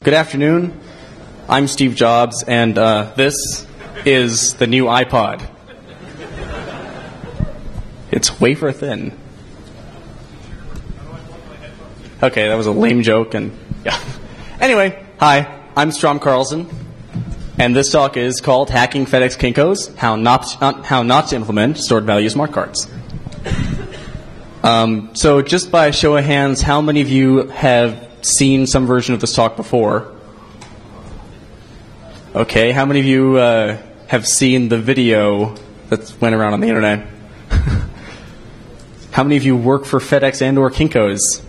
Good afternoon. I'm Steve Jobs, and this is the new iPod. It's wafer thin. Okay, that was a lame joke, and yeah. Anyway, hi, I'm Strom Carlson, and this talk is called Hacking FedEx Kinkos, How Not to Implement Stored Value Smart Cards. So just by a show of hands, how many of you have seen some version of this talk before? Okay, how many of you have seen the video that went around on the internet? How many of you work for FedEx and or Kinkos?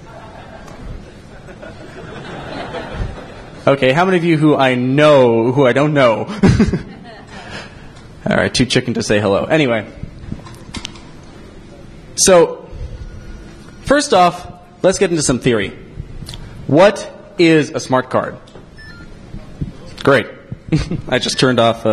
Okay, how many of you who I don't know? All right, too chicken to say hello. Anyway, so first off, let's get into some theory. What is a smart card? Great. I just turned off.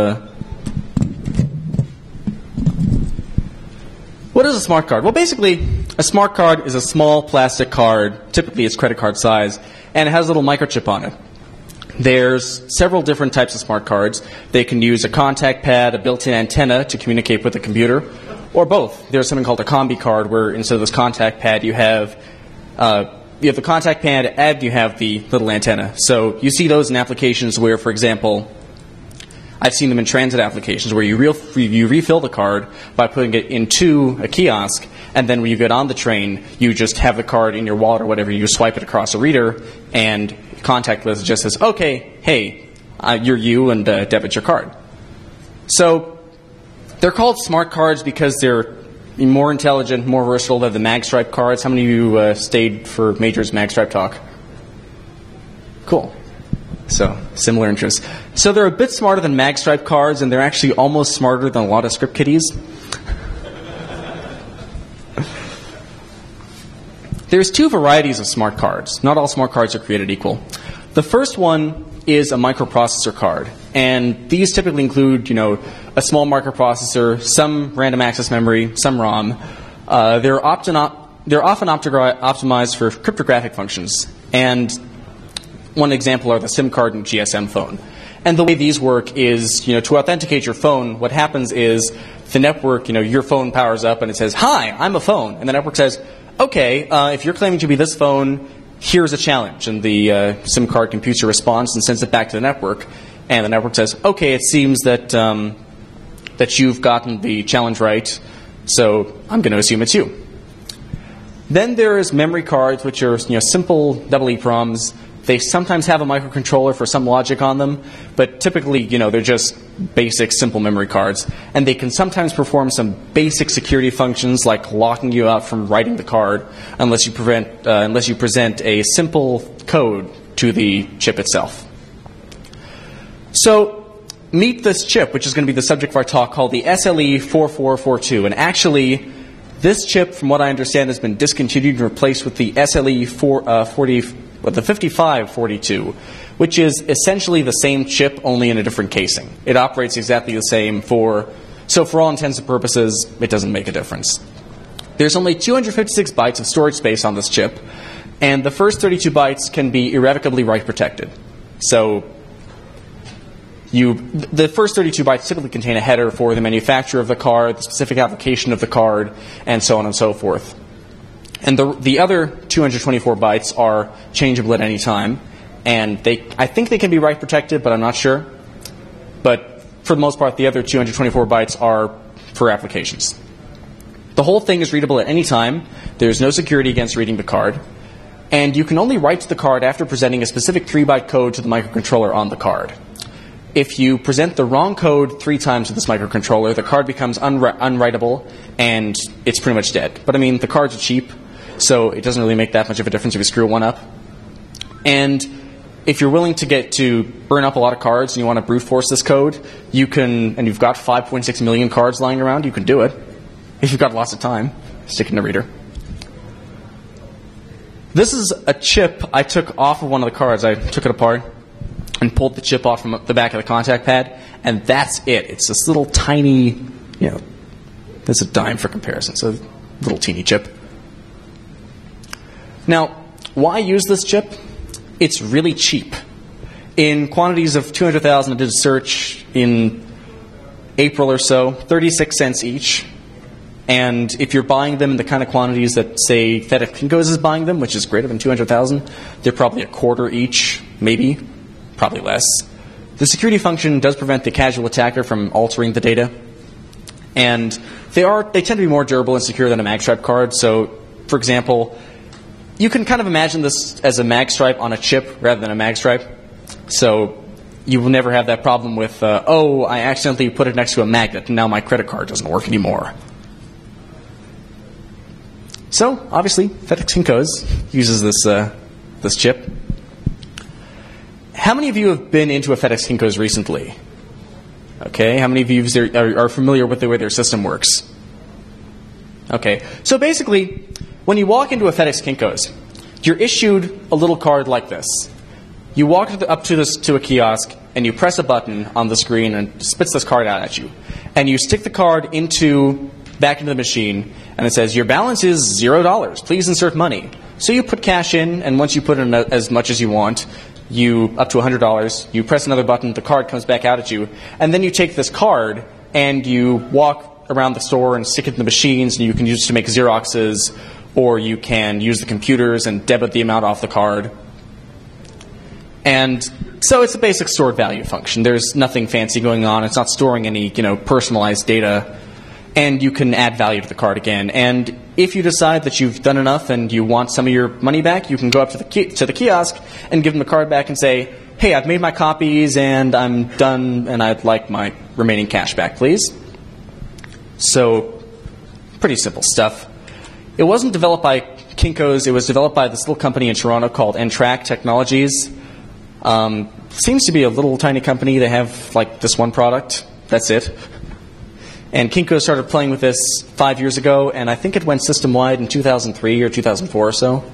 What is a smart card? Well, basically, a smart card is a small plastic card, typically it's credit card size, and it has a little microchip on it. There's several different types of smart cards. They can use a contact pad, a built-in antenna to communicate with the computer, or both. There's something called a combi card, where instead of this contact pad, you have the contact pad and you have the little antenna. So you see those in applications where, for example, I've seen them in transit applications where you refill the card by putting it into a kiosk, and then when you get on the train, you just have the card in your wallet or whatever, you swipe it across a reader, and contactless just says, okay, hey, you're you, and debit your card. So they're called smart cards because they're more intelligent, more versatile than the magstripe cards. How many of you stayed for Major's magstripe talk? Cool. So, similar interests. So they're a bit smarter than magstripe cards, and they're actually almost smarter than a lot of script kiddies. There's two varieties of smart cards. Not all smart cards are created equal. The first one is a microprocessor card. And these typically include, a small microprocessor, some random access memory, some ROM. They're often optimized for cryptographic functions. And one example are the SIM card and GSM phone. And the way these work is, to authenticate your phone, what happens is the network, your phone powers up and it says, hi, I'm a phone. And the network says, okay, if you're claiming to be this phone, here's a challenge. And the SIM card computes a response and sends it back to the network. And the network says, okay, it seems that you've gotten the challenge right, so I'm going to assume it's you. Then there's memory cards, which are simple double EEPROMs. They sometimes have a microcontroller for some logic on them, but typically, they're just basic, simple memory cards. And they can sometimes perform some basic security functions, like locking you out from writing the card, unless you present a simple code to the chip itself. So, meet this chip, which is going to be the subject of our talk, called the SLE4442. And actually, this chip, from what I understand, has been discontinued and replaced with the the 5542, which is essentially the same chip, only in a different casing. It operates exactly the same so for all intents and purposes, it doesn't make a difference. There's only 256 bytes of storage space on this chip, and the first 32 bytes can be irrevocably write protected. So the first 32 bytes typically contain a header for the manufacturer of the card, the specific application of the card, and so on and so forth. And the other 224 bytes are changeable at any time, and I think they can be write protected, but I'm not sure. But for the most part, the other 224 bytes are for applications. The whole thing is readable at any time. There's no security against reading the card, and you can only write to the card after presenting a specific 3-byte code to the microcontroller on the card. If you present the wrong code 3 times to this microcontroller, the card becomes unwritable, and it's pretty much dead. But the cards are cheap, so it doesn't really make that much of a difference if you screw one up. And if you're willing to burn up a lot of cards and you want to brute force this code, you can, and you've got 5.6 million cards lying around, you can do it. If you've got lots of time, stick it in a reader. This is a chip I took off of one of the cards. I took it apart and pulled the chip off from the back of the contact pad, and that's it. It's this little tiny, that's a dime for comparison, so little teeny chip. Now, why use this chip? It's really cheap. In quantities of 200,000, I did a search in April or so, 36 cents each. And if you're buying them in the kind of quantities that, say, FedEx Kinko's is buying them, which is greater than 200,000, they're probably a quarter each, maybe, probably less. The security function does prevent the casual attacker from altering the data. And they tend to be more durable and secure than a magstripe card. So, for example, you can kind of imagine this as a magstripe on a chip rather than a magstripe. So you will never have that problem with, I accidentally put it next to a magnet and now my credit card doesn't work anymore. So, obviously, FedEx Kinko's uses this chip. How many of you have been into a FedEx Kinko's recently? Okay, how many of you are familiar with the way their system works? Okay, so basically, when you walk into a FedEx Kinko's, you're issued a little card like this. You walk up to a kiosk, and you press a button on the screen, and it spits this card out at you. And you stick the card back into the machine, and it says, your balance is $0. Please insert money. So you put cash in, and once you put in as much as you want, up to $100, you press another button, the card comes back out at you, and then you take this card and you walk around the store and stick it in the machines, and you can use it to make Xeroxes, or you can use the computers and debit the amount off the card. And so it's a basic stored value function. There's nothing fancy going on. It's not storing any, personalized data. And you can add value to the card again. And if you decide that you've done enough and you want some of your money back, you can go up to the kiosk and give them the card back and say, hey, I've made my copies and I'm done and I'd like my remaining cash back, please. So, pretty simple stuff. It wasn't developed by Kinko's. It was developed by this little company in Toronto called N-Track Technologies. Seems to be a little tiny company. They have this one product. That's it. And Kinko started playing with this 5 years ago, and I think it went system-wide in 2003 or 2004 or so.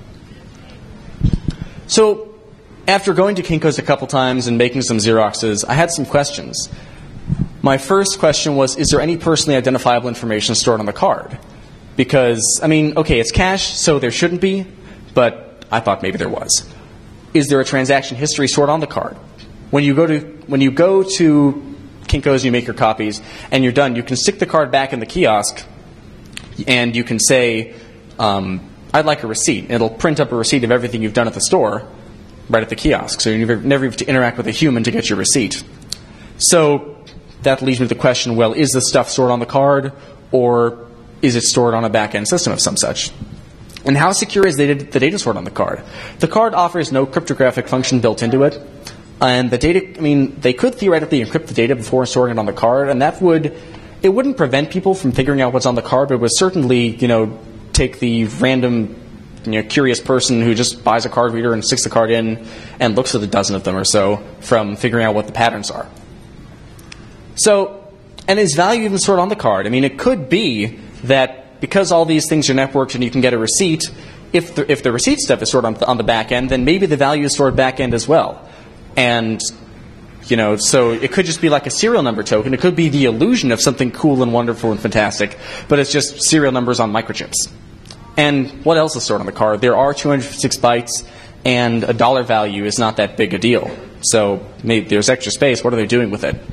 So, after going to Kinko's a couple times and making some Xeroxes, I had some questions. My first question was, is there any personally identifiable information stored on the card? Because, it's cash, so there shouldn't be, but I thought maybe there was. Is there a transaction history stored on the card? When you go to Kinko's, you make your copies, and you're done. You can stick the card back in the kiosk, and you can say, I'd like a receipt. It'll print up a receipt of everything you've done at the store right at the kiosk, so you never have to interact with a human to get your receipt. So that leads me to the question, well, is this stuff stored on the card, or is it stored on a back-end system of some such? And how secure is the data stored on the card? The card offers no cryptographic function built into it. And the data, they could theoretically encrypt the data before storing it on the card, and it wouldn't prevent people from figuring out what's on the card, but it would certainly, take the random, curious person who just buys a card reader and sticks the card in and looks at a dozen of them or so from figuring out what the patterns are. So, and is value even stored on the card? It could be that because all these things are networked and you can get a receipt, if the receipt stuff is stored on the back end, then maybe the value is stored back end as well. And, so it could just be like a serial number token. It could be the illusion of something cool and wonderful and fantastic, but it's just serial numbers on microchips. And what else is stored on the card? There are 256 bytes, and a dollar value is not that big a deal. So maybe there's extra space. What are they doing with it?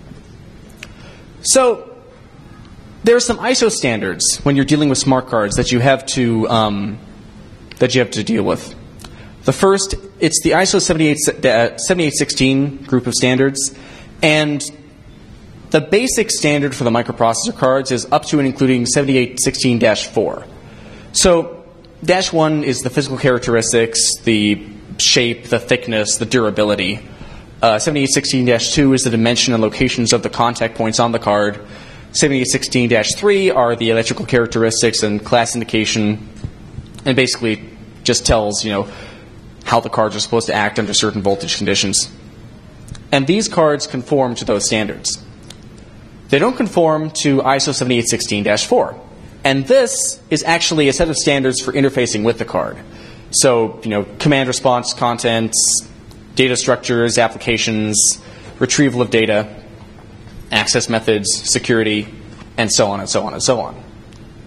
So there are some ISO standards when you're dealing with smart cards that you have to deal with. The first, it's the ISO 7816 group of standards, and the basic standard for the microprocessor cards is up to and including 7816-4. So, -1 is the physical characteristics, the shape, the thickness, the durability. 7816-2 is the dimension and locations of the contact points on the card. 7816-3 are the electrical characteristics and class indication, and basically just tells, how the cards are supposed to act under certain voltage conditions. And these cards conform to those standards. They don't conform to ISO 7816-4. And this is actually a set of standards for interfacing with the card. So, command response contents, data structures, applications, retrieval of data, access methods, security, and so on and so on and so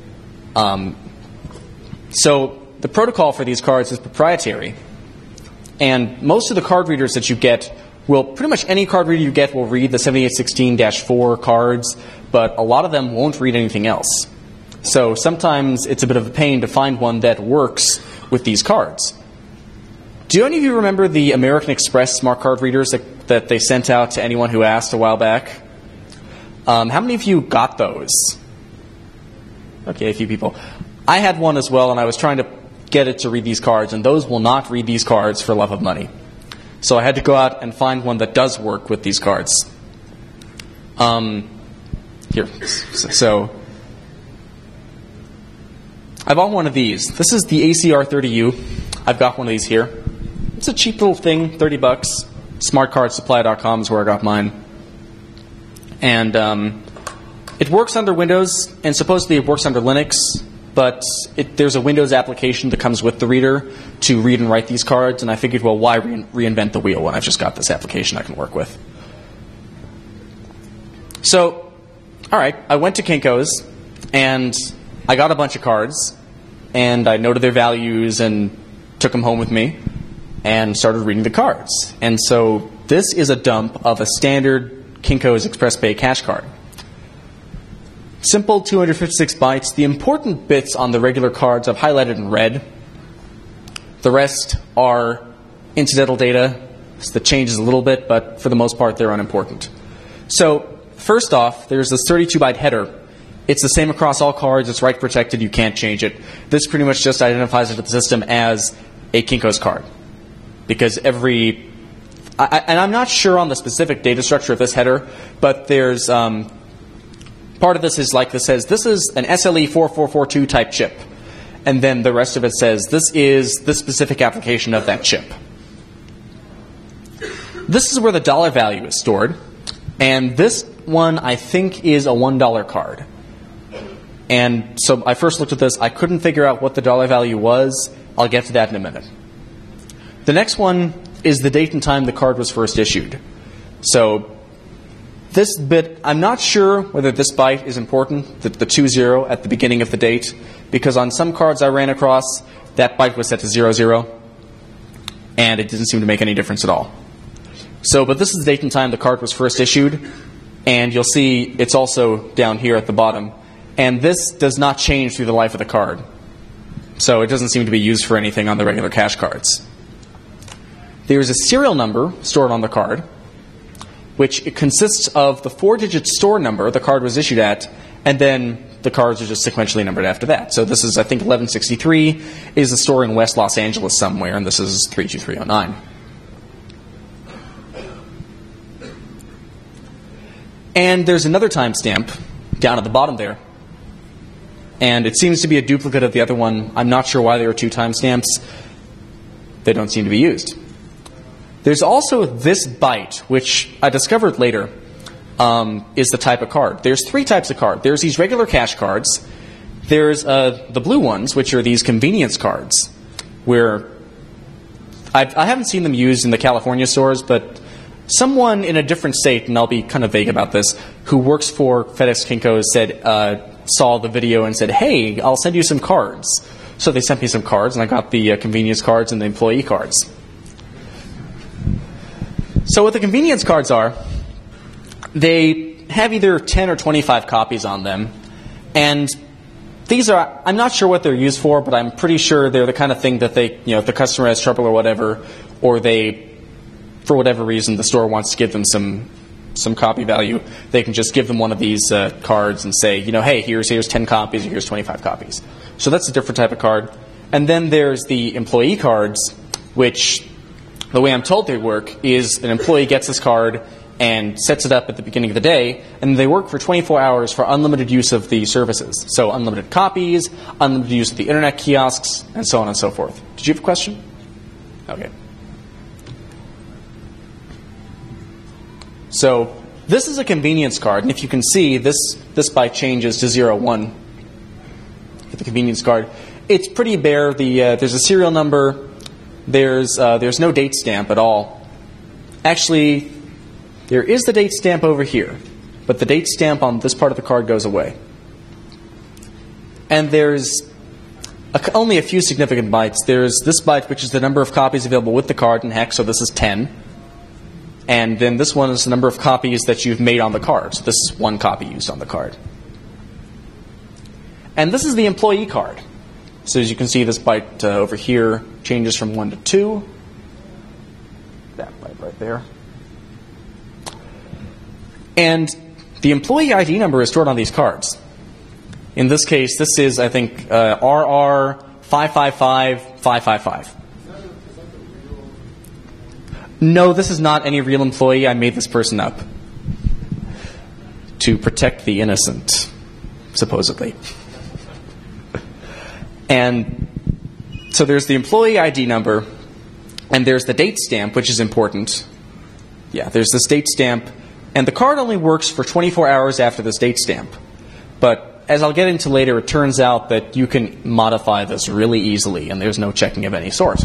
on. So the protocol for these cards is proprietary. And most of the card readers that you get will, pretty much any card reader you get will read the 7816-4 cards, but a lot of them won't read anything else. So sometimes it's a bit of a pain to find one that works with these cards. Do any of you remember the American Express smart card readers that they sent out to anyone who asked a while back? How many of you got those? Okay, a few people. I had one as well, and I was trying to get it to read these cards, and those will not read these cards for love of money. So I had to go out and find one that does work with these cards. Here. So I bought one of these. This is the ACR30U. I've got one of these here. It's a cheap little thing, $30. SmartCardSupply.com is where I got mine. And it works under Windows, and supposedly it works under Linux, but there's a Windows application that comes with the reader to read and write these cards, and I figured, well, why reinvent the wheel when I've just got this application I can work with? So, all right, I went to Kinko's, and I got a bunch of cards, and I noted their values and took them home with me and started reading the cards. And so this is a dump of a standard Kinko's Express Pay cash card. Simple 256 bytes. The important bits on the regular cards I've highlighted in red. The rest are incidental data that changes a little bit, but for the most part they're unimportant. So first off, there's this 32-byte header. It's the same across all cards. It's write protected. You can't change it. This pretty much just identifies it to the system as a Kinko's card. Because and I'm not sure on the specific data structure of this header, but there's part of this is like this says, this is an SLE4442 type chip. And then the rest of it says, this is the specific application of that chip. This is where the dollar value is stored. And this one, I think, is a $1 card. And so I first looked at this. I couldn't figure out what the dollar value was. I'll get to that in a minute. The next one is the date and time the card was first issued. So this bit, I'm not sure whether this byte is important, the 20 at the beginning of the date, because on some cards I ran across, that byte was set to 00, and it didn't seem to make any difference at all. So, but this is the date and time the card was first issued, and you'll see it's also down here at the bottom. And this does not change through the life of the card. So it doesn't seem to be used for anything on the regular cash cards. There's a serial number stored on the card, which it consists of the 4-digit store number the card was issued at, and then the cards are just sequentially numbered after that. So this is, I think, 1163 is a store in West Los Angeles somewhere, and this is 32309. And there's another timestamp down at the bottom there. And it seems to be a duplicate of the other one. I'm not sure why there are two timestamps. They don't seem to be used. There's also this byte, which I discovered later is the type of card. There's three types of card. There's these regular cash cards. There's the blue ones, which are these convenience cards, where I haven't seen them used in the California stores, but someone in a different state, and I'll be kind of vague about this, who works for FedEx Kinko saw the video and said, hey, I'll send you some cards. So they sent me some cards, and I got the convenience cards and the employee cards. So what the convenience cards are, they have either 10 or 25 copies on them. And these are, I'm not sure what they're used for, but I'm pretty sure they're the kind of thing that they, if the customer has trouble or whatever, or they, for whatever reason, the store wants to give them some copy value, they can just give them one of these cards and say, hey, here's 10 copies or here's 25 copies. So that's a different type of card. And then there's the employee cards, which the way I'm told they work is an employee gets this card and sets it up at the beginning of the day, and they work for 24 hours for unlimited use of the services. So unlimited copies, unlimited use of the internet kiosks, and so on and so forth. Did you have a question? Okay. So this is a convenience card, and if you can see, this byte changes to 01 for the convenience card. It's pretty bare. There's a serial number. There's no date stamp at all. Actually, there is the date stamp over here, but the date stamp on this part of the card goes away. And there's only a few significant bytes. There's this byte, which is the number of copies available with the card in hex, so this is 10. And then this one is the number of copies that you've made on the card. So this is 1 copy used on the card. And this is the employee card. So as you can see, this byte over here changes from 1 to 2. That byte right there. And the employee ID number is stored on these cards. In this case, this is, I think, RR555555. No, this is not any real employee. I made this person up to protect the innocent, supposedly. And so there's the employee ID number, and there's the date stamp, which is important. Yeah, there's this date stamp, and the card only works for 24 hours after this date stamp. But as I'll get into later, it turns out that you can modify this really easily, and there's no checking of any sort.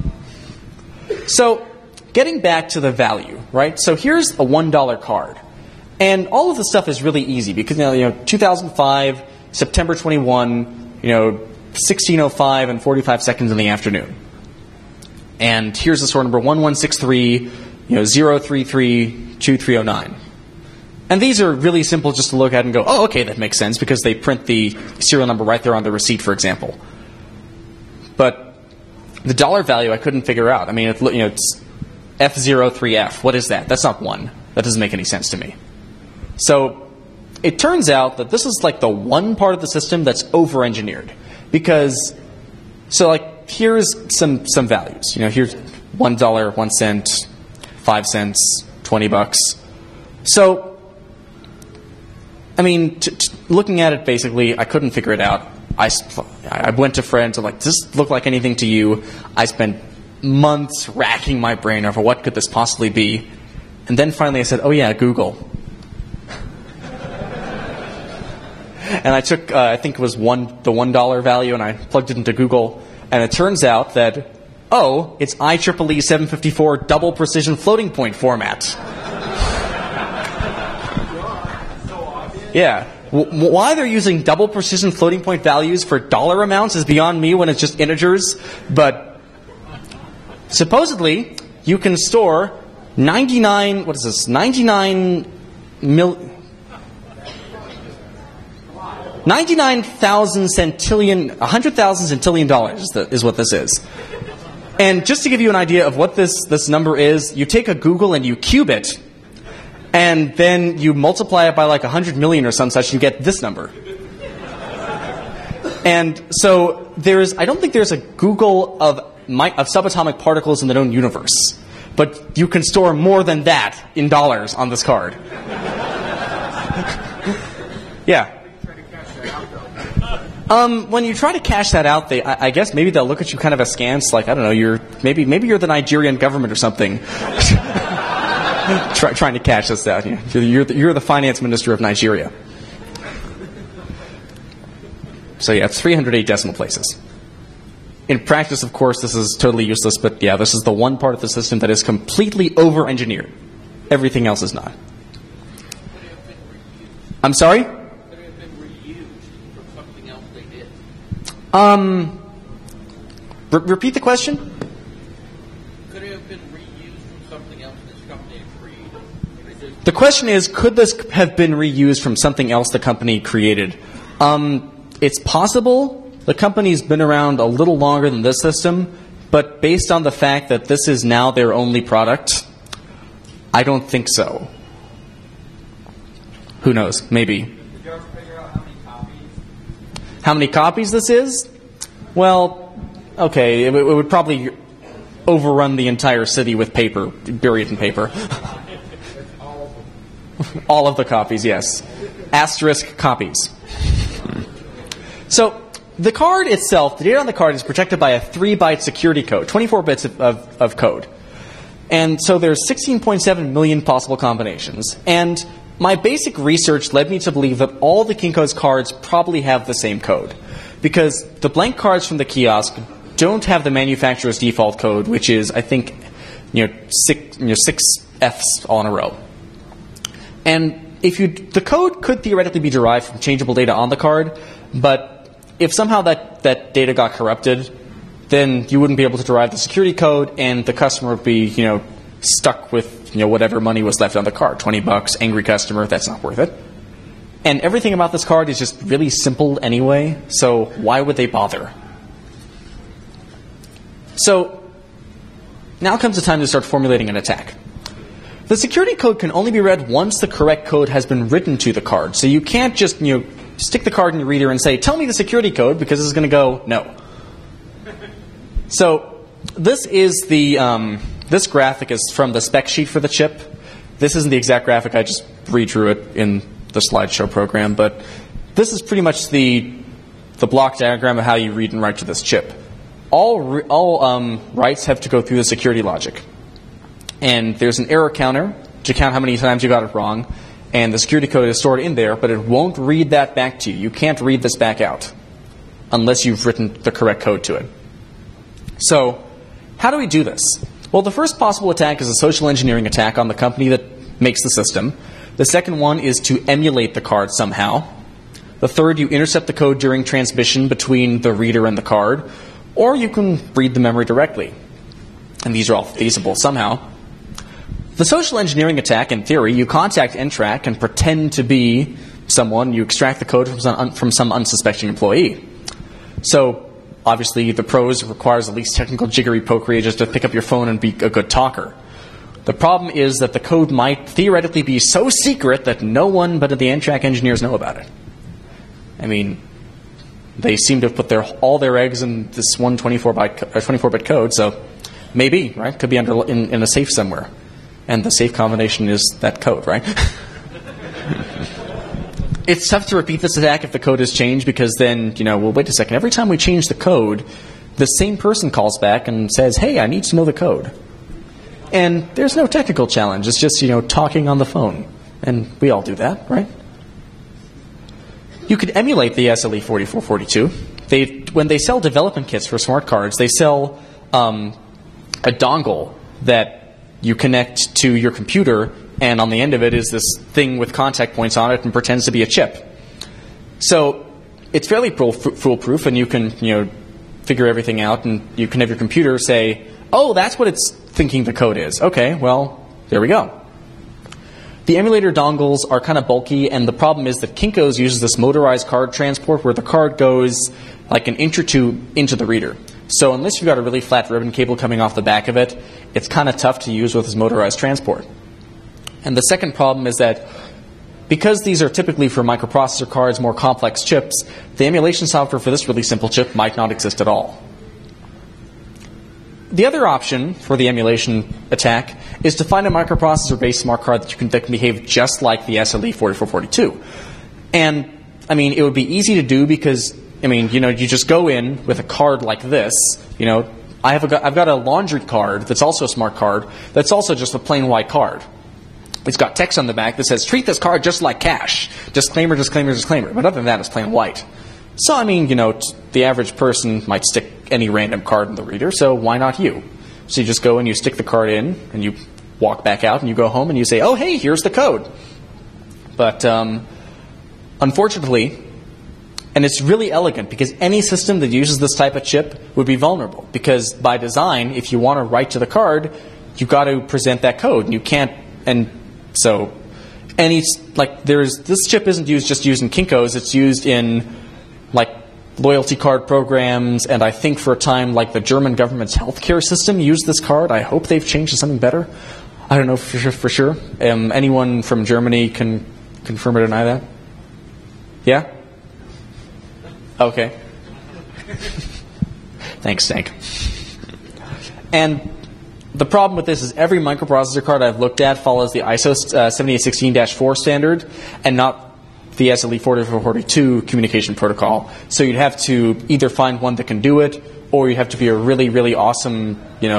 So, getting back to the value, right? So here's a $1 card. And all of the stuff is really easy because, 2005, September 21, 16:05 and 45 seconds in the afternoon. And here's the store number 1163, 033 2309. And these are really simple just to look at and go, oh, okay, that makes sense because they print the serial number right there on the receipt, for example. But the dollar value I couldn't figure out. I mean, it's F03F. What is that? That's not 1. That doesn't make any sense to me. So it turns out that this is like the one part of the system that's over-engineered. Because, here's some values. Here's $1, 1 cent, 5 cents, $20. So, I mean, looking at it, basically, I couldn't figure it out. I went to friends and does this look like anything to you? I spent months racking my brain over what could this possibly be. And then finally I said, oh yeah, Google. And I took, I think it was the $1 value, and I plugged it into Google. And it turns out that, it's IEEE 754 double precision floating point format. Yeah. Why they're using double precision floating point values for dollar amounts is beyond me when it's just integers. But supposedly, you can store 99 99,000 centillion, 100,000 centillion dollars is what this is. And just to give you an idea of what this number is, you take a Google and you cube it, and then you multiply it by 100 million or some such, and you get this number. And so I don't think there's a Google of subatomic particles in the known universe, but you can store more than that in dollars on this card. Yeah. When you try to cash that out, I guess maybe they'll look at you kind of askance, I don't know, maybe you're the Nigerian government or something, trying to cash this out. You're the finance minister of Nigeria. So yeah, it's 308 decimal places. In practice, of course, this is totally useless, but yeah, this is the one part of the system that is completely over-engineered. Everything else is not. I'm sorry? Repeat the question? Could it have been reused from something else this company had created? The question is, could this have been reused from something else the company created? It's possible. The company's been around a little longer than this system, but based on the fact that this is now their only product, I don't think so. Who knows? Maybe. Did you ever figure out how many copies? How many copies this is? Well, okay, it would probably overrun the entire city with paper, buried in paper. All of the copies, yes. Asterisk copies. So, the card itself, the data on the card is protected by a 3-byte security code, 24 bits of code. And so there's 16.7 million possible combinations. And my basic research led me to believe that all the Kinko's cards probably have the same code. Because the blank cards from the kiosk don't have the manufacturer's default code, which is, I think, 6 Fs all in a row. And the code could theoretically be derived from changeable data on the card, but if somehow that data got corrupted, then you wouldn't be able to derive the security code, and the customer would be, stuck with, whatever money was left on the card. $20, angry customer, that's not worth it. And everything about this card is just really simple anyway, so why would they bother? So, now comes the time to start formulating an attack. The security code can only be read once the correct code has been written to the card. So you can't just, stick the card in your reader and say, tell me the security code, because it's going to go, no. So, this is this graphic is from the spec sheet for the chip. This isn't the exact graphic, I just redrew it in the slideshow program, but this is pretty much the block diagram of how you read and write to this chip. All writes have to go through the security logic. And there's an error counter to count how many times you got it wrong, and the security code is stored in there, but it won't read that back to you. You can't read this back out unless you've written the correct code to it. So, how do we do this? Well, the first possible attack is a social engineering attack on the company that makes the system. The second one is to emulate the card somehow. The third, you intercept the code during transmission between the reader and the card, or you can read the memory directly. And these are all feasible somehow. The social engineering attack, in theory, you contact NTRAC and pretend to be someone. You extract the code from some unsuspecting employee. So, obviously, the pros requires the least technical jiggery pokery just to pick up your phone and be a good talker. The problem is that the code might theoretically be so secret that no one but the NTRAC engineers know about it. I mean, they seem to have put all their eggs in this one 24-bit code, so maybe, right? Could be in a safe somewhere. And the safe combination is that code, right? It's tough to repeat this attack if the code is changed, because then, well, wait a second. Every time we change the code, the same person calls back and says, hey, I need to know the code. And there's no technical challenge. It's just, talking on the phone. And we all do that, right? You could emulate the SLE 4442. When they sell development kits for smart cards, they sell a dongle that you connect to your computer, and on the end of it is this thing with contact points on it and pretends to be a chip. So it's fairly foolproof, and you can figure everything out, and you can have your computer say, oh, that's what it's thinking the code is. Okay, well, there we go. The emulator dongles are kind of bulky, and the problem is that Kinko's uses this motorized card transport where the card goes like an inch or two into the reader. So unless you've got a really flat ribbon cable coming off the back of it, it's kind of tough to use with this motorized transport. And the second problem is that because these are typically for microprocessor cards, more complex chips, the emulation software for this really simple chip might not exist at all. The other option for the emulation attack is to find a microprocessor-based smart card that can behave just like the SLE 4442. And, it would be easy to do because, you just go in with a card like this. I've got a laundry card that's also a smart card that's also just a plain white card. It's got text on the back that says, treat this card just like cash. Disclaimer, disclaimer, disclaimer. But other than that, it's plain white. So, the average person might stick any random card in the reader, so why not you? So you just go and you stick the card in, and you walk back out, and you go home, and you say, oh, hey, here's the code. But, unfortunately, and it's really elegant, because any system that uses this type of chip would be vulnerable. Because by design, if you want to write to the card, you've got to present that code, and you can't, and so, this chip isn't just used in Kinko's, it's used in, loyalty card programs, and I think for a time, the German government's healthcare system used this card. I hope they've changed to something better. I don't know for sure. Anyone from Germany can confirm or deny that? Yeah? Okay. Thanks, Stank. And the problem with this is every microprocessor card I've looked at follows the ISO 7816-4 standard and not the SLE 4442 communication protocol. So you'd have to either find one that can do it, or you have to be a really, really awesome,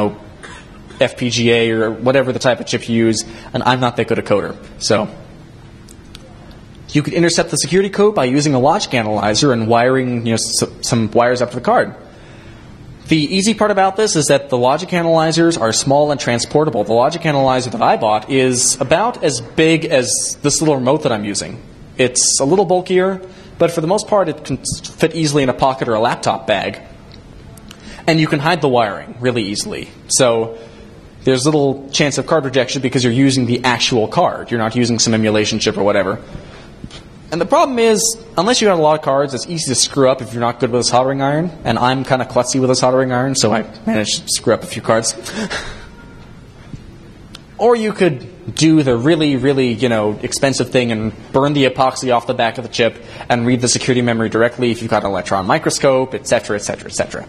FPGA or whatever the type of chip you use, and I'm not that good a coder. So you could intercept the security code by using a logic analyzer and wiring some wires up to the card. The easy part about this is that the logic analyzers are small and transportable. The logic analyzer that I bought is about as big as this little remote that I'm using. It's a little bulkier, but for the most part it can fit easily in a pocket or a laptop bag. And you can hide the wiring really easily. So there's little chance of card rejection because you're using the actual card. You're not using some emulation chip or whatever. And the problem is, unless you have a lot of cards, it's easy to screw up if you're not good with a soldering iron. And I'm kind of klutzy with a soldering iron, so I managed to screw up a few cards. Or you could do the really, really, expensive thing and burn the epoxy off the back of the chip and read the security memory directly if you've got an electron microscope, etc., etc., etc.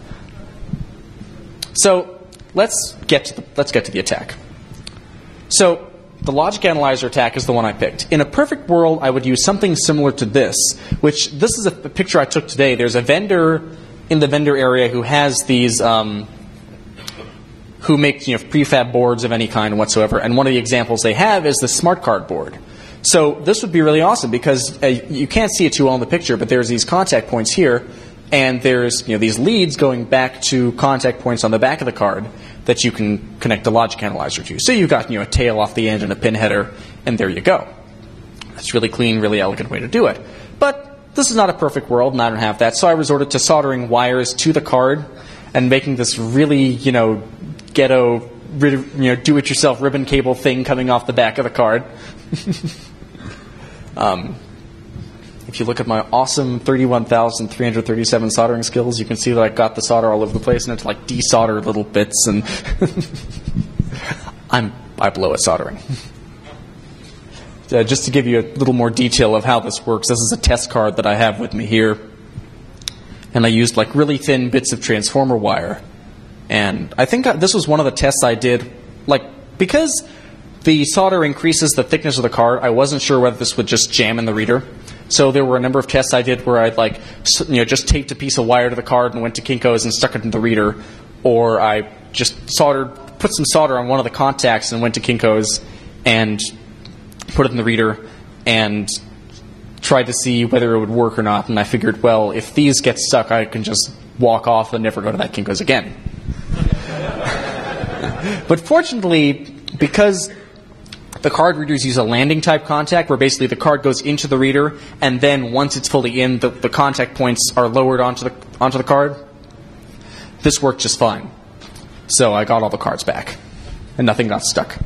So let's get to the attack. So the logic analyzer attack is the one I picked. In a perfect world, I would use something similar to this, which this is a picture I took today. There's a vendor in the vendor area who has these, who make prefab boards of any kind whatsoever. And one of the examples they have is the smart card board. So this would be really awesome because you can't see it too well in the picture, but there's these contact points here. And there's these leads going back to contact points on the back of the card that you can connect the logic analyzer to. So you've got a tail off the end and a pin header, and there you go. That's really clean, really elegant way to do it. But this is not a perfect world, and I don't have that. So I resorted to soldering wires to the card and making this really ghetto do-it-yourself ribbon cable thing coming off the back of the card. If you look at my awesome 31,337 soldering skills, you can see that I got the solder all over the place, and it's like desolder little bits, and I blow at soldering. Just to give you a little more detail of how this works, this is a test card that I have with me here, and I used really thin bits of transformer wire, and I think this was one of the tests I did, because the solder increases the thickness of the card, I wasn't sure whether this would just jam in the reader. So there were a number of tests I did where I'd just taped a piece of wire to the card and went to Kinko's and stuck it in the reader, or I just put some solder on one of the contacts and went to Kinko's and put it in the reader and tried to see whether it would work or not. And I figured, well, if these get stuck, I can just walk off and never go to that Kinko's again. But fortunately, because the card readers use a landing type contact where basically the card goes into the reader and then once it's fully in, the contact points are lowered onto the card. This worked just fine. So I got all the cards back and nothing got stuck.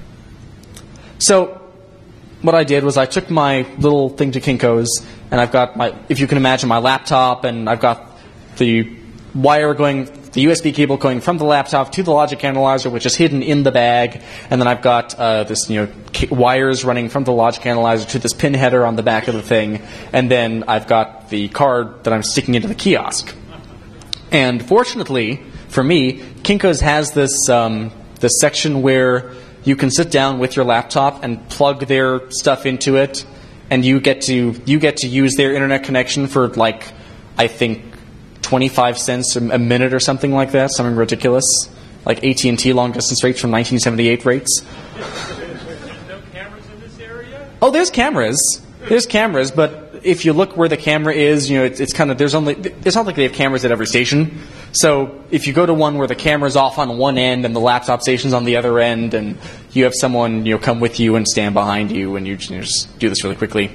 So what I did was I took my little thing to Kinko's and I've got if you can imagine, my laptop, and I've got the the USB cable going from the laptop to the logic analyzer, which is hidden in the bag, and then I've got this wires running from the logic analyzer to this pin header on the back of the thing, and then I've got the card that I'm sticking into the kiosk. And fortunately for me, Kinko's has this section where you can sit down with your laptop and plug their stuff into it, and you get to use their internet connection for I think 25 cents a minute or something like that, something ridiculous, like AT&T long distance rates from 1978 rates. There's no cameras in this area? Oh, there's cameras. There's cameras, but if you look where the camera is, it's kind of, it's not like they have cameras at every station. So if you go to one where the camera's off on one end and the laptop station's on the other end, and you have someone come with you and stand behind you, and you just do this really quickly.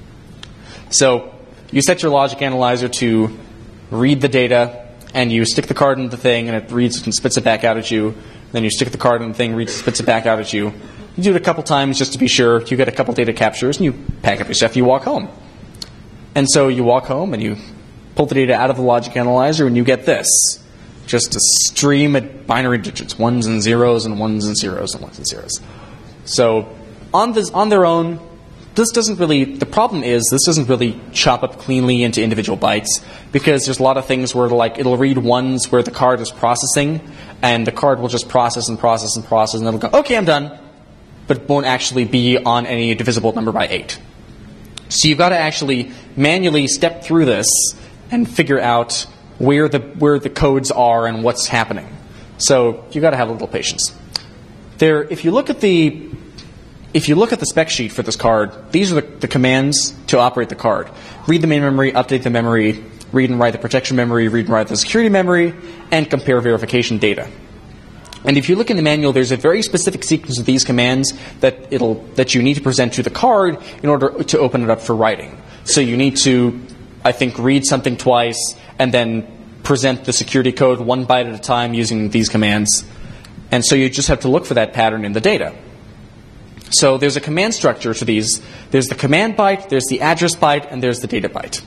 So you set your logic analyzer to read the data, and you stick the card in the thing, and it reads and spits it back out at you. Then you stick the card in the thing, reads, spits it back out at you. You do it a couple times just to be sure. You get a couple data captures, and you pack up your stuff, and you walk home. And so you walk home, and you pull the data out of the logic analyzer, and you get this. Just a stream of binary digits, ones and zeros, and ones and zeros, and ones and zeros. So on their own, this doesn't really, the problem is this doesn't really chop up cleanly into individual bytes, because there's a lot of things where it'll read ones where the card is processing, and the card will just process and process and process, and it'll go, okay, I'm done, but it won't actually be on any divisible number by 8. So you've got to actually manually step through this and figure out where the codes are and what's happening. So you've got to have a little patience. If you look at the spec sheet for this card, these are the commands to operate the card. Read the main memory, update the memory, read and write the protection memory, read and write the security memory, and compare verification data. And if you look in the manual, there's a very specific sequence of these commands that you need to present to the card in order to open it up for writing. So you need to I think, read something twice and then present the security code 1 byte at a time using these commands. And so you just have to look for that pattern in the data. So there's a command structure to these. There's the command byte, there's the address byte, and there's the data byte.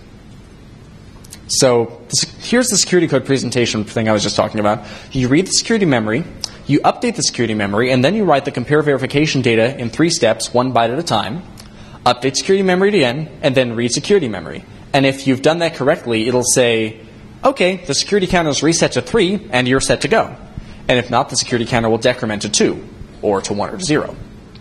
So here's the security code presentation thing I was just talking about. You read the security memory, you update the security memory, and then you write the compare verification data in 3 steps, 1 byte at a time. Update security memory again, and then read security memory. And if you've done that correctly, it'll say, okay, the security counter is reset to 3, and you're set to go. And if not, the security counter will decrement to 2, or to 1 or to 0.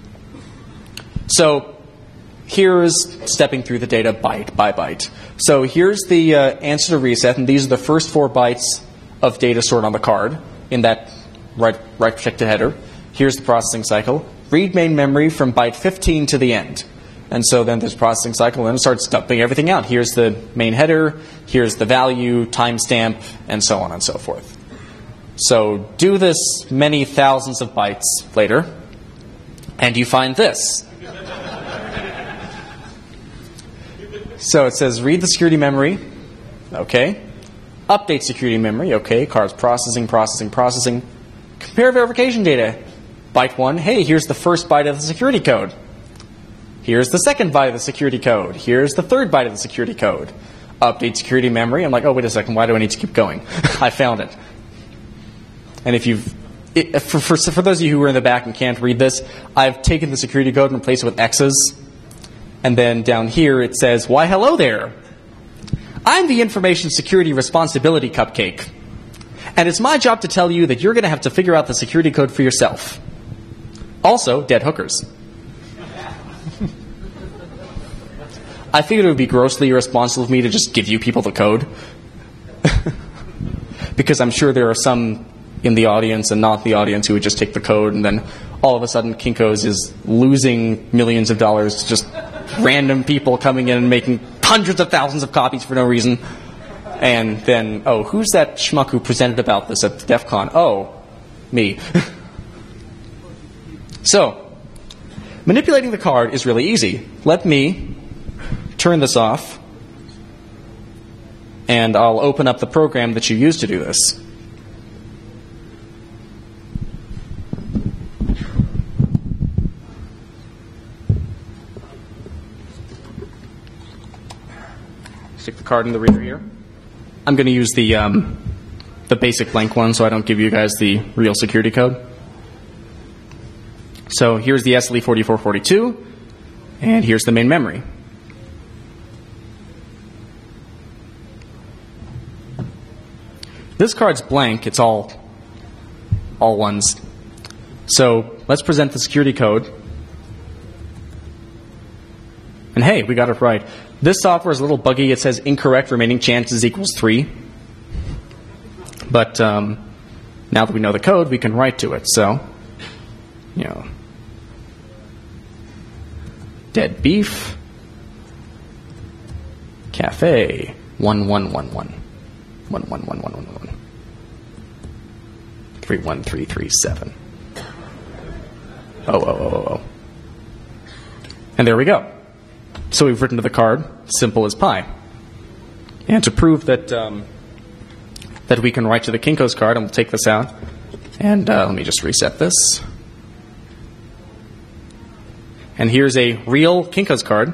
So here's stepping through the data byte by byte. So here's the answer to reset, and these are the first 4 bytes of data stored on the card in that right protected header. Here's the processing cycle. Read main memory from byte 15 to the end. And so then there's processing cycle, and it starts dumping everything out. Here's the main header, here's the value, timestamp, and so on and so forth. So do this many thousands of bytes later, and you find this. So it says read the security memory, okay. Update security memory, okay. Card's processing. Compare verification data. Byte 1, hey, here's the first byte of the security code. Here's the second byte of the security code. Here's the third byte of the security code. Update security memory. I'm like, oh, wait a second, why do I need to keep going? I found it. And if you've, for those of you who are in the back and can't read this, I've taken the security code and replaced it with X's. And then down here it says, why, hello there. I'm the Information Security Responsibility Cupcake. And it's my job to tell you that you're going to have to figure out the security code for yourself. Also, dead hookers. I figured it would be grossly irresponsible of me to just give you people the code. Because I'm sure there are some in the audience and not the audience who would just take the code, and then all of a sudden Kinko's is losing millions of dollars to just random people coming in and making hundreds of thousands of copies for no reason. And then, oh, who's that schmuck who presented about this at DEF CON? Oh, me. So, manipulating the card is really easy. Let me turn this off, and I'll open up the program that you use to do this. Stick the card in the reader here. I'm going to use the basic blank one so I don't give you guys the real security code. So here's the SLE4442, and here's the main memory. This card's blank, it's all ones. So let's present the security code. And hey, we got it right. This software is a little buggy. It says incorrect remaining chances equals 3. But now that we know the code, we can write to it. So, you know, dead beef, cafe, 1111. 111111. 31337. Oh. And there we go. So we've written to the card, simple as pie. And to prove that that we can write to the Kinko's card, and we'll take this out. And let me just reset this. And here's a real Kinko's card.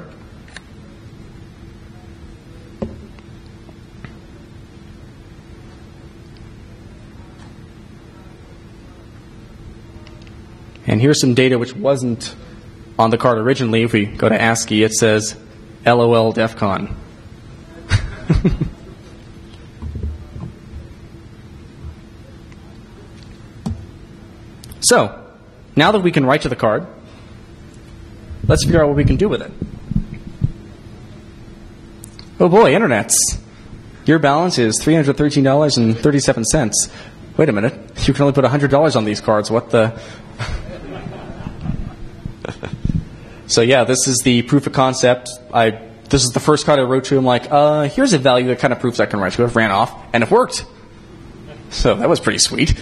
And here's some data which wasn't on the card originally. If we go to ASCII, it says LOL DEF CON. So, now that we can write to the card, let's figure out what we can do with it. Oh boy, internets. Your balance is $313.37. Wait a minute. You can only put $100 on these cards. What the... So yeah, this is the proof of concept. This is the first card I wrote to him, like, here's a value that kind of proves I can write to it. Ran off, and it worked. So that was pretty sweet.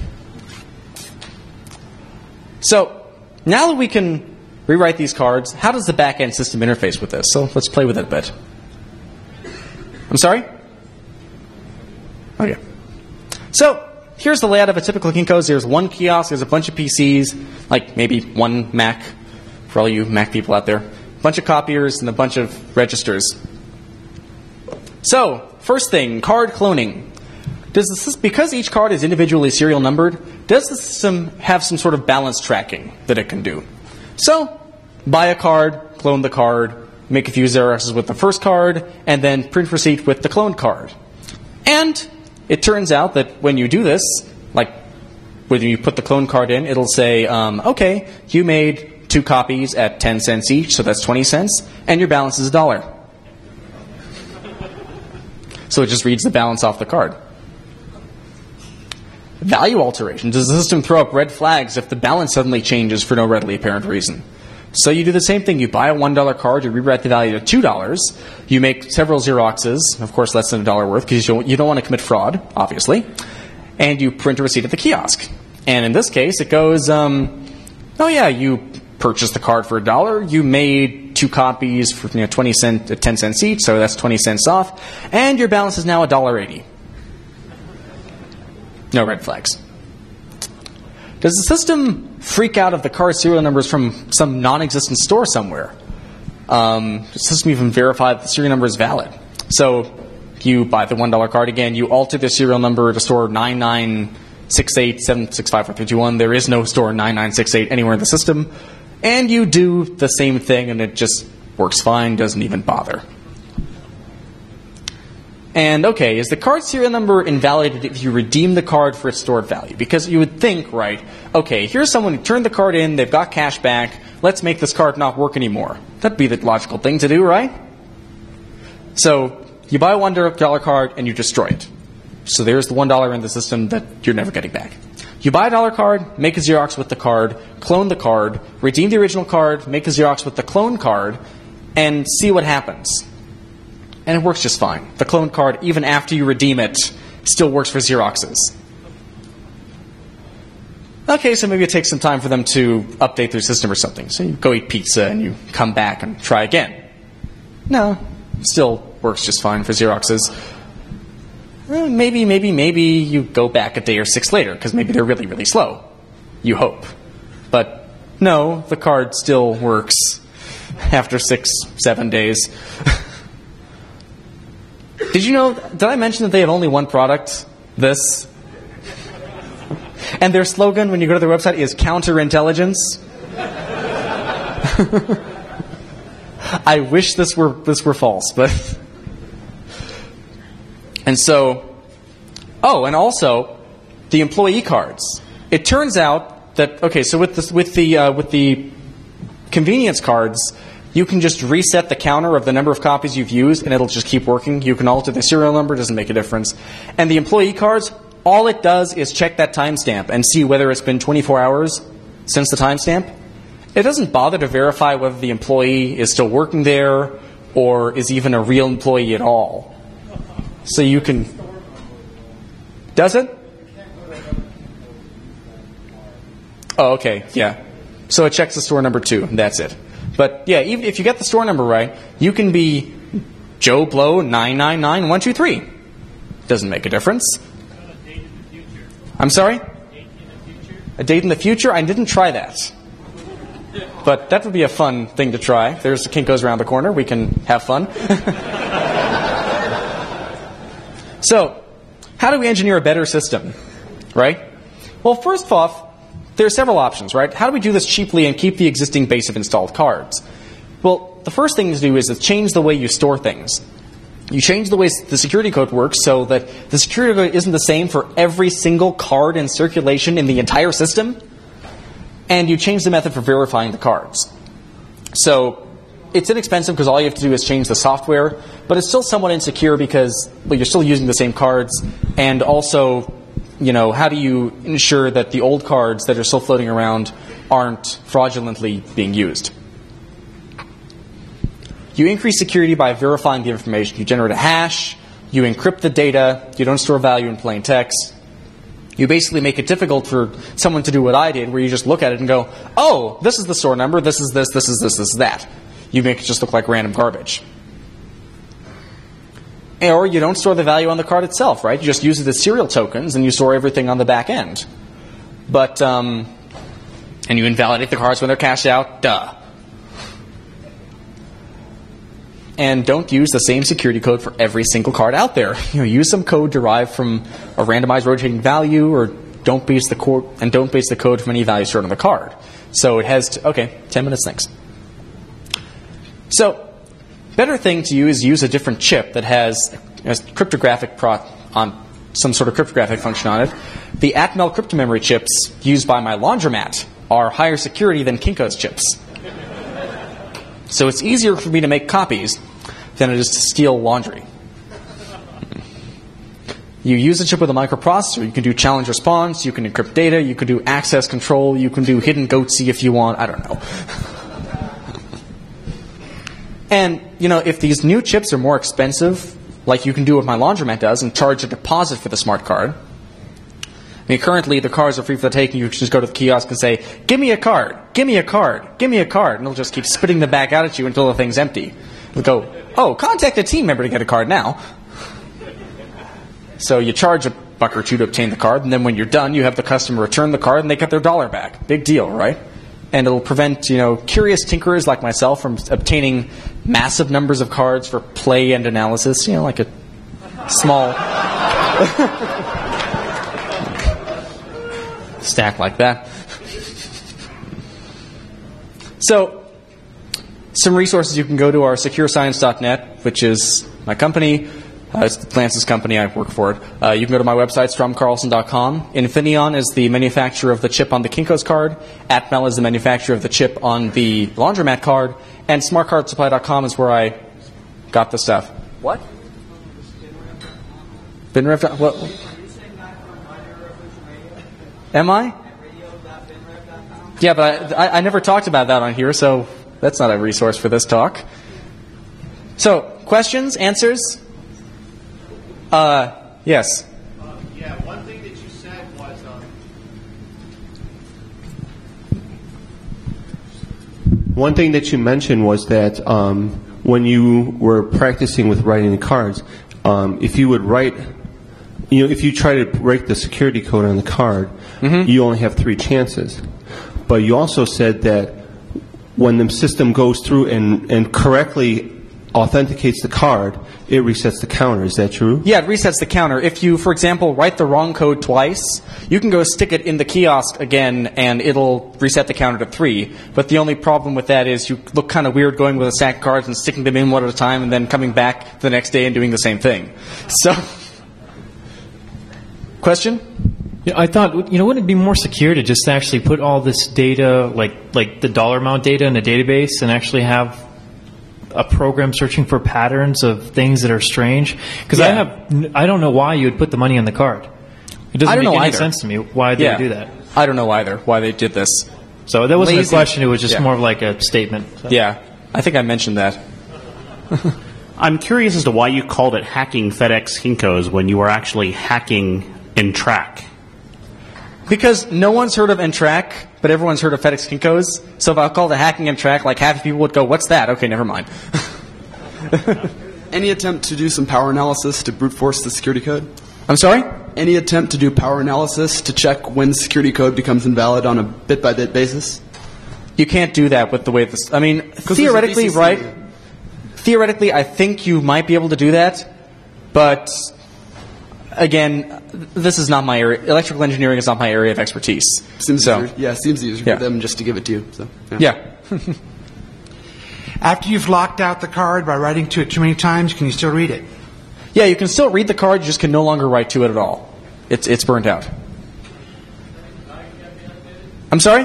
So now that we can rewrite these cards, how does the back-end system interface with this? So let's play with it a bit. I'm sorry? Okay. So, here's the layout of a typical Kinko's. There's one kiosk, there's a bunch of PCs, like maybe one Mac, for all you Mac people out there, a bunch of copiers, and a bunch of registers. So, first thing, card cloning. Because each card is individually serial numbered, does the system have some sort of balance tracking that it can do? So, buy a card, clone the card, make a few Xeroxes with the first card, and then print receipt with the cloned card. And it turns out that when you do this, like when you put the clone card in, it'll say, okay, you made 2 copies at 10 cents each, so that's 20 cents, and your balance is $1. So it just reads the balance off the card. Value alteration. Does the system throw up red flags if the balance suddenly changes for no readily apparent reason? So you do the same thing. You buy a $1 card, you rewrite the value to $2, you make several Xeroxes, of course less than $1 worth, because you don't want to commit fraud, obviously, and you print a receipt at the kiosk. And in this case, it goes, oh yeah, you purchased the card for $1, you made 2 copies for 20 cents at 10 cents each, so that's 20 cents off, and your balance is now $1.80. No red flags. Does the system freak out if the card serial number is from some non-existent store somewhere? Does the system even verify that the serial number is valid? So you buy the $1 card again, you alter the serial number to store 9968765431. There is no store 9968 anywhere in the system. And you do the same thing and it just works fine, doesn't even bother. And okay, is the card serial number invalidated if you redeem the card for its stored value? Because you would think, right, okay, here's someone who turned the card in, they've got cash back, let's make this card not work anymore. That'd be the logical thing to do, right? So, you buy a $1 card and you destroy it. So there's the $1 in the system that you're never getting back. You buy a $1 card, make a Xerox with the card, clone the card, redeem the original card, make a Xerox with the clone card, and see what happens. And it works just fine. The clone card, even after you redeem it, still works for Xeroxes. Okay, so maybe it takes some time for them to update their system or something. So you go eat pizza and you come back and try again. No, still works just fine for Xeroxes. Maybe you go back a day or 6 later, because maybe they're really, really slow. You hope. But no, the card still works after 6-7 days. Did I mention that they have only one product? This. And their slogan when you go to their website is counterintelligence. I wish this were false, but and so and also the employee cards. It turns out that so with the convenience cards, you can just reset the counter of the number of copies you've used, and it'll just keep working. You can alter the serial number, doesn't make a difference. And the employee cards, all it does is check that timestamp and see whether it's been 24 hours since the timestamp. It doesn't bother to verify whether the employee is still working there or is even a real employee at all. So you can... Does it? Oh, okay, yeah. So it checks the store number too, and that's it. But yeah, even if you get the store number right, you can be Joe Blow 999123. Doesn't make a difference. A date in the future. I'm sorry? A date in the future. A date in the future? I didn't try that. But that would be a fun thing to try. There's the Kinko's around the corner. We can have fun. So, how do we engineer a better system? Right? Well, first off, there are several options, right? How do we do this cheaply and keep the existing base of installed cards? Well, the first thing to do is to change the way you store things. You change the way the security code works so that the security code isn't the same for every single card in circulation in the entire system. And you change the method for verifying the cards. So it's inexpensive because all you have to do is change the software, but it's still somewhat insecure because you're still using the same cards, and also, how do you ensure that the old cards that are still floating around aren't fraudulently being used? You increase security by verifying the information. You generate a hash, you encrypt the data, you don't store value in plain text. You basically make it difficult for someone to do what I did, where you just look at it and go, oh, this is the store number, this is this is this is that. You make it just look like random garbage. Or you don't store the value on the card itself, right? You just use it as serial tokens and you store everything on the back end. But, and you invalidate the cards when they're cashed out. Duh. And don't use the same security code for every single card out there. Use some code derived from a randomized rotating value, or don't base the code from any value stored on the card. So it has 10 minutes, thanks. So, better thing to use a different chip that has cryptographic on some sort of cryptographic function on it. The Atmel crypto memory chips used by my laundromat are higher security than Kinko's chips. So it's easier for me to make copies than it is to steal laundry. You use a chip with a microprocessor. You can do challenge response. You can encrypt data. You can do access control. You can do hidden goatsy if you want. I don't know. And, if these new chips are more expensive, like you can do what my laundromat does and charge a deposit for the smart card. Currently the cards are free for the taking. You can just go to the kiosk and say, give me a card, give me a card, give me a card. And it'll just keep spitting them back out at you until the thing's empty. It'll go, oh, contact a team member to get a card now. So you charge $1 or $2 to obtain the card, and then when you're done, you have the customer return the card and they get their $1 back. Big deal, right? And it'll prevent, curious tinkerers like myself from obtaining massive numbers of cards for play and analysis, like a small stack like that. So, some resources you can go to are securescience.net, which is my company. It's Lance's company. I work for it. You can go to my website, stromcarlson.com. Infineon is the manufacturer of the chip on the Kinko's card. Atmel is the manufacturer of the chip on the laundromat card. And smartcardsupply.com is where I got the stuff. What? BinRev. What? Am I? Yeah, but I never talked about that on here, so that's not a resource for this talk. So, questions, answers? Yes. Yeah, one thing that you said was one thing that you mentioned was that when you were practicing with writing the cards, if you would write, if you try to write the security code on the card, you only have 3 chances. But you also said that when the system goes through and correctly authenticates the card, it resets the counter. Is that true? Yeah, it resets the counter. If you, for example, write the wrong code twice, you can go stick it in the kiosk again and it'll reset the counter to 3. But the only problem with that is you look kind of weird going with a stack of cards and sticking them in one at a time and then coming back the next day and doing the same thing. So, question? Yeah, I thought, wouldn't it be more secure to just actually put all this data, like the dollar amount data in a database and actually have a program searching for patterns of things that are strange? Because I don't know why you would put the money on the card. It doesn't make any sense to me why they would do that. I don't know either why they did this. So that wasn't a question, it was just more of like a statement. So. Yeah, I think I mentioned that. I'm curious as to why you called it hacking FedEx Kinko's when you were actually hacking Entrack. Because no one's heard of Entrack, but everyone's heard of FedEx Kinko's. So if I called it hacking Entrack, like half people would go, what's that? Okay, never mind. Any attempt to do some power analysis to brute force the security code? I'm sorry? Any attempt to do power analysis to check when security code becomes invalid on a bit-by-bit basis? You can't do that with the way this... I mean, theoretically, right? Theoretically, I think you might be able to do that, but... Again, this is not my area. Electrical engineering is not my area of expertise. Seems easier for them just to give it to you. So, yeah. After you've locked out the card by writing to it too many times, can you still read it? Yeah, you can still read the card, you just can no longer write to it at all. It's burnt out. I'm sorry?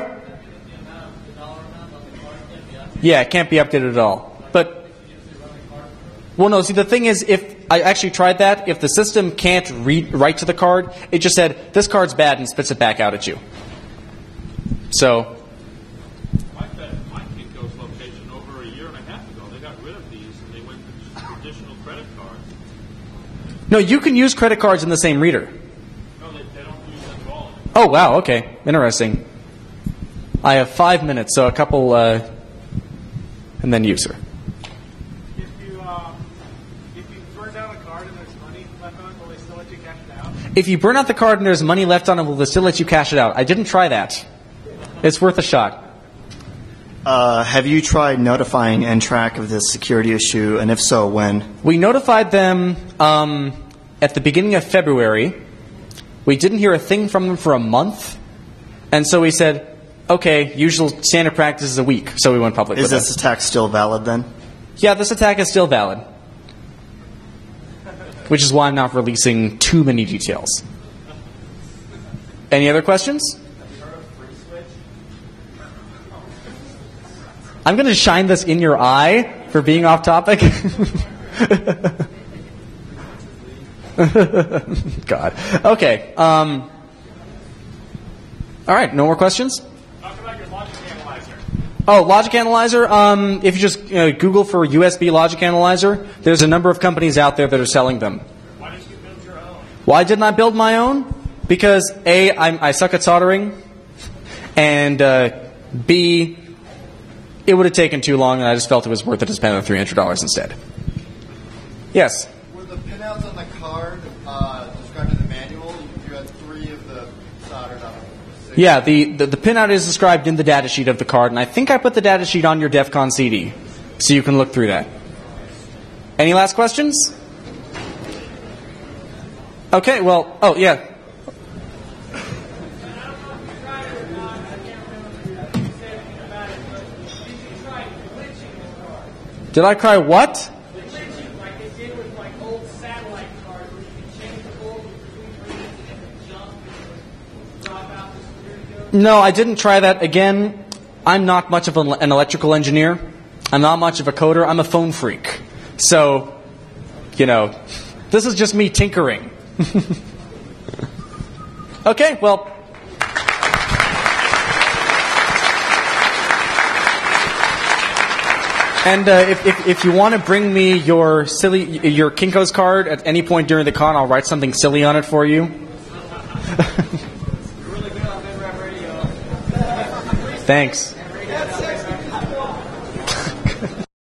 Yeah, it can't be updated at all. But, well, no, see, the thing is, if I actually tried that, if the system can't write to the card, it just said, this card's bad, and spits it back out at you. So... My Kinko's location over a year and a half ago, they got rid of these and they went to traditional credit cards. No, you can use credit cards in the same reader. No, they don't use them at all. Oh, wow, okay. Interesting. I have 5 minutes, so a couple, and then you, sir. If you burn down a card If you burn out the card and there's money left on it, will they still let you cash it out? I didn't try that. It's worth a shot. Have you tried notifying NTRAC of this security issue, and if so, when? We notified them at the beginning of February. We didn't hear a thing from them for a month, and so we said, okay, usual standard practice is a week, so we went public with it. Is this attack still valid then? Yeah, this attack is still valid. Which is why I'm not releasing too many details. Any other questions? I'm going to shine this in your eye for being off topic. God. Okay. All right. No more questions? Talk about your logic analyzer. Oh, Logic Analyzer. If you just Google for USB Logic Analyzer, there's a number of companies out there that are selling them. Why didn't you build your own? Why didn't I build my own? Because A, I suck at soldering, and B, it would have taken too long, and I just felt it was worth it to spend the $300 instead. Yes? Were the pinouts on the card described in the manual? You had 3 of the soldered on. Yeah, the pinout is described in the data sheet of the card, and I think I put the data sheet on your DEF CON CD, so you can look through that. Any last questions? Okay, well, oh, yeah. Did I cry what? No, I didn't try that. Again, I'm not much of an electrical engineer. I'm not much of a coder. I'm a phone freak. So, this is just me tinkering. Okay, well. And if you want to bring me your Kinko's card at any point during the con, I'll write something silly on it for you. You're really good on Mid-Rap Radio. Thanks.